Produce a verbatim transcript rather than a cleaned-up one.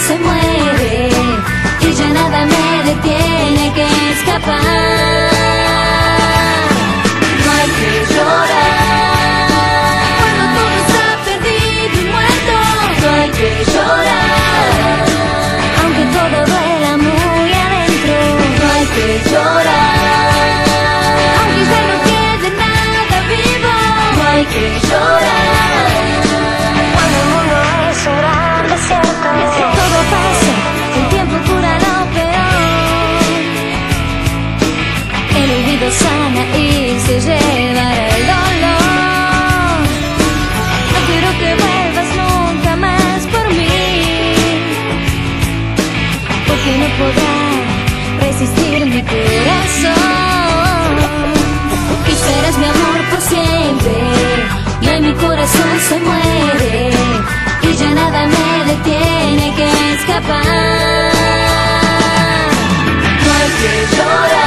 se muere y ya nada me detiene que escapar. No hay que llorar cuando todo está perdido y muerto. No hay que llorar aunque todo duela muy adentro. No hay que llorar aunque ya no quede nada vivo. No hay que llorar cuando el mundo es un gran desierto. Todo pasa, el tiempo cura lo peor. El olvido sana y se llevará el dolor. No quiero que vuelvas nunca más por mí, porque no podrá resistir mi corazón. Y serás mi amor por siempre, y en mi corazón se muere y ya nada me detiene que escapar. No hay que llorar